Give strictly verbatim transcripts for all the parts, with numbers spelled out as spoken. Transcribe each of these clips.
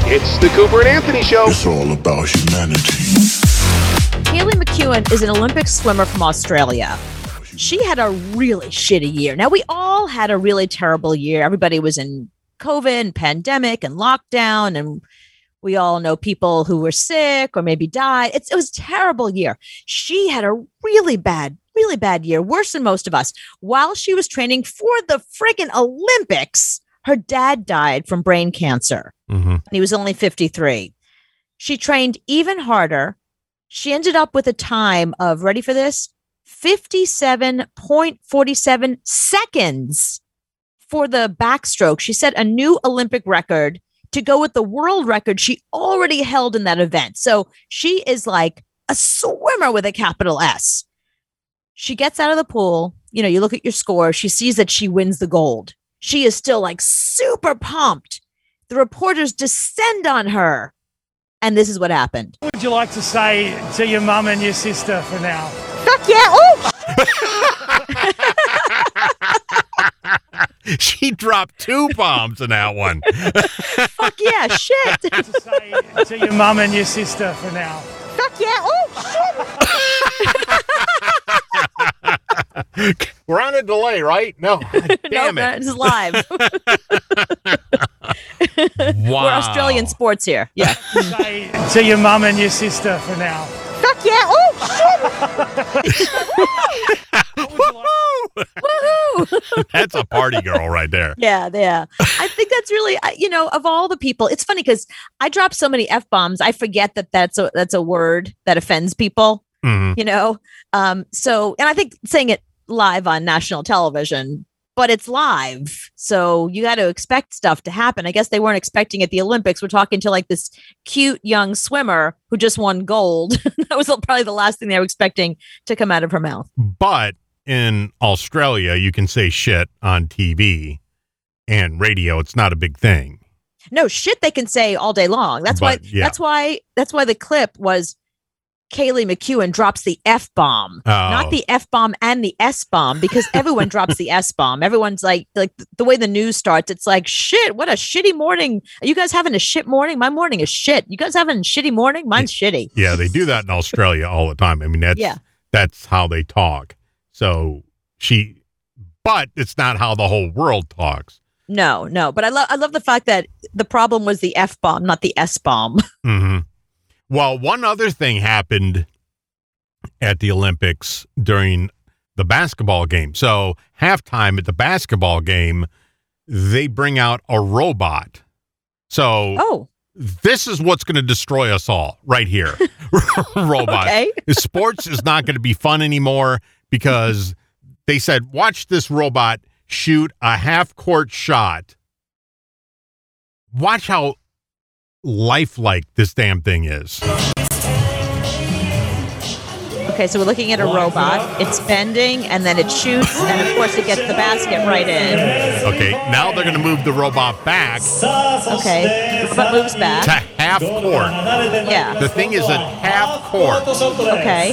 It's the Cooper and Anthony Show. It's all about humanity. Kaylee McKeown is an Olympic swimmer from Australia. She had a really shitty year. Now, we all had a really terrible year. Everybody was in COVID and pandemic and lockdown, and we all know people who were sick or maybe died. It's, it was a terrible year. She had a really bad, really bad year, worse than most of us. While she was training for the friggin' Olympics, her dad died from brain cancer. Mm-hmm. And he was only fifty-three. She trained even harder. She ended up with a time of, ready for this, fifty-seven point four seven seconds for the backstroke. She set a new Olympic record to go with the world record she already held in that event. So she is like a swimmer with a capital S. She gets out of the pool. You know, you look at your score. She sees that she wins the gold. She is still like super pumped. The reporters descend on her. And this is what happened. What would you like to say to your mum and your sister for now? Fuck yeah. Oh! She dropped two bombs in that one. Fuck yeah, shit. To say to your mum and your sister for now. Fuck yeah. Oh, shit. We're on a delay, right? No. Damn no, it. It's live. Wow. We're Australian sports here. Yeah. Say to your mum and your sister for now. Fuck yeah. Oh, shit. Woohoo! That's a party girl right there. Yeah, yeah. I think that's really, you know, of all the people, it's funny because I drop so many F-bombs. I forget that that's a, that's a word that offends people, mm-hmm. you know? Um, so, and I think saying it live on national television, but it's live. So you got to expect stuff to happen. I guess they weren't expecting at the Olympics. We're talking to like this cute young swimmer who just won gold. That was probably the last thing they were expecting to come out of her mouth. But in Australia, you can say shit on T V and radio. It's not a big thing. No shit they can say all day long. That's But, why yeah. that's why that's why the clip was Kaylee McKeown drops the F-bomb. Oh. Not the F-bomb and the S-bomb, because everyone drops the S-bomb. Everyone's like like the way the news starts, it's like, shit, what a shitty morning. Are you guys having a shit morning? My morning is shit. You guys having a shitty morning? Mine's shitty. Yeah, they do that in Australia all the time. I mean, that's Yeah. that's how they talk. So she, but it's not how the whole world talks. No, no. But I love I love the fact that the problem was the F-bomb, not the S-bomb. Mm-hmm. Well, one other thing happened at the Olympics during the basketball game. So halftime at the basketball game, they bring out a robot. So Oh. this is what's going to destroy us all right here. Robot. Okay. Sports is not going to be fun anymore because they said, watch this robot shoot a half-court shot. Watch how lifelike this damn thing is. Okay, so we're looking at a robot. It's bending, and then it shoots, and of course it gets the basket right in. Okay, now they're going to move the robot back Okay, the robot moves to back. half court. Yeah. The thing is at half court. Okay.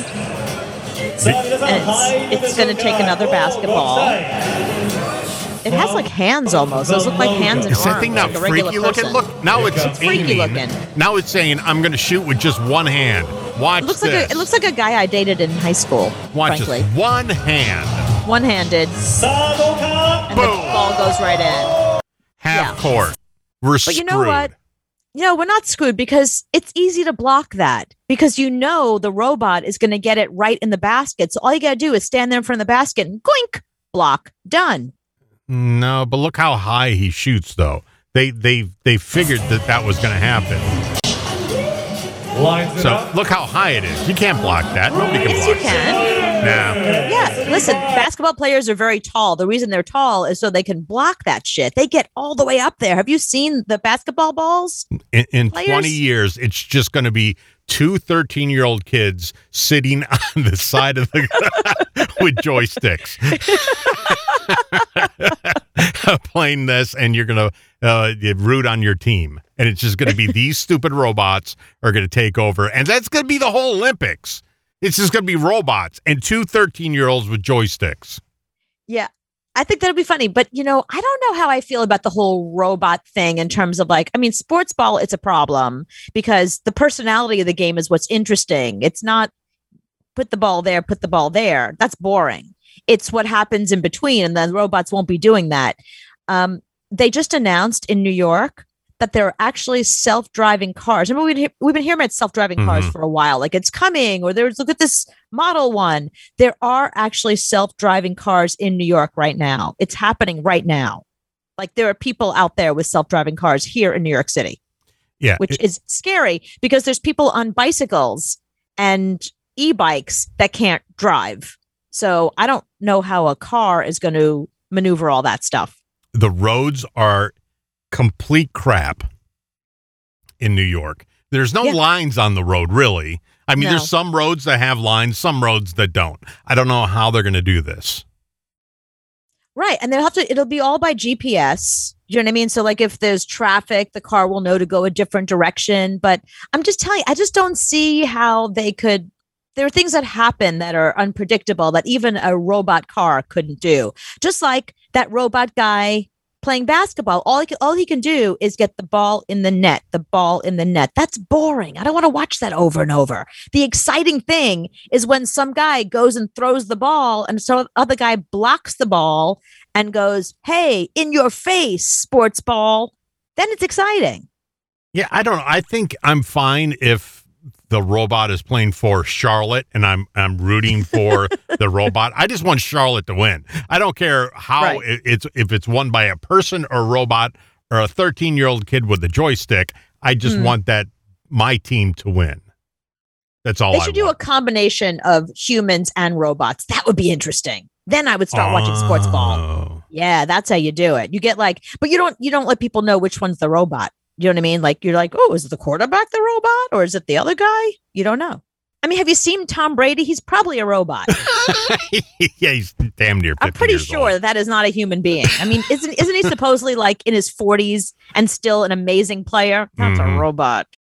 And it's, it's going to take another basketball. It has like hands almost. Those look like hands and Is arms. that thing not like a regular freaky looking? person. Look, now it's, It's freaky aiming. looking. Now it's saying, I'm going to shoot with just one hand. Watch It looks this. like a, it looks like a guy I dated in high school. Watch frankly, this. One hand. one-handed, and the Boom. ball goes right in. Half Yeah. court. We're But you screwed. know what? You know, we're not screwed because it's easy to block that because you know the robot is going to get it right in the basket. So all you got to do is stand there in front of the basket and goink, block, done. No, but look how high he shoots, though. They they they figured that that was going to happen. So look how high it is. You can't block that. Nobody can Yes, block you can. that. Nah. Yeah, listen, basketball players are very tall. The reason they're tall is so they can block that shit. They get all the way up there. Have you seen the basketball balls? In, in Players? twenty years, it's just going to be two thirteen-year-old kids sitting on the side of the with joysticks playing this, and you're going to uh, root on your team. And it's just going to be these stupid robots are going to take over. And that's going to be the whole Olympics. It's just going to be robots and two thirteen-year-olds with joysticks. Yeah. I think that'll be funny. But, you know, I don't know how I feel about the whole robot thing in terms of like, I mean, sports ball, it's a problem because the personality of the game is what's interesting. It's not put the ball there, put the ball there. That's boring. It's what happens in between. And the robots won't be doing that. Um, they just announced in New York that there are actually self-driving cars. I mean, we've, we've been hearing about self-driving mm-hmm. cars for a while. Like it's coming, or there's, look at this Model One. There are actually self-driving cars in New York right now. It's happening right now. Like there are people out there with self-driving cars here in New York City. Yeah. Which it, is scary because there's people on bicycles and e-bikes that can't drive. So I don't know how a car is going to maneuver all that stuff. The roads are complete crap in New York. There's no yeah. lines on the road, really. I mean, no. there's some roads that have lines, some roads that don't. I don't know how they're going to do this. Right. And they'll have to, it'll be all by G P S. You know what I mean? So like if there's traffic, the car will know to go a different direction. But I'm just telling you, I just don't see how they could. There are things that happen that are unpredictable that even a robot car couldn't do. Just like that robot guy playing basketball, all he can, all he can do is get the ball in the net, the ball in the net. That's boring. I don't want to watch that over and over. The exciting thing is when some guy goes and throws the ball and so other guy blocks the ball and goes, hey, in your face, sports ball. Then it's exciting. Yeah, I don't know. I think I'm fine if the robot is playing for Charlotte and I'm I'm rooting for the robot. I just want Charlotte to win. I don't care how right. it, it's if it's won by a person or a robot or a thirteen-year-old kid with a joystick. I just mm. want that my team to win. That's all they I should want. do a combination of humans and robots. That would be interesting. Then I would start oh. watching sports ball. Yeah, that's how you do it. You get like, but you don't you don't let people know which one's the robot. You know what I mean? Like, you're like, oh, is it the quarterback, the robot? Or is it the other guy? You don't know. I mean, have you seen Tom Brady? He's probably a robot. Yeah, he's damn near fifty I'm pretty years sure old. that that is not a human being. I mean, isn't isn't he supposedly like in his forties and still an amazing player? That's mm-hmm. a robot.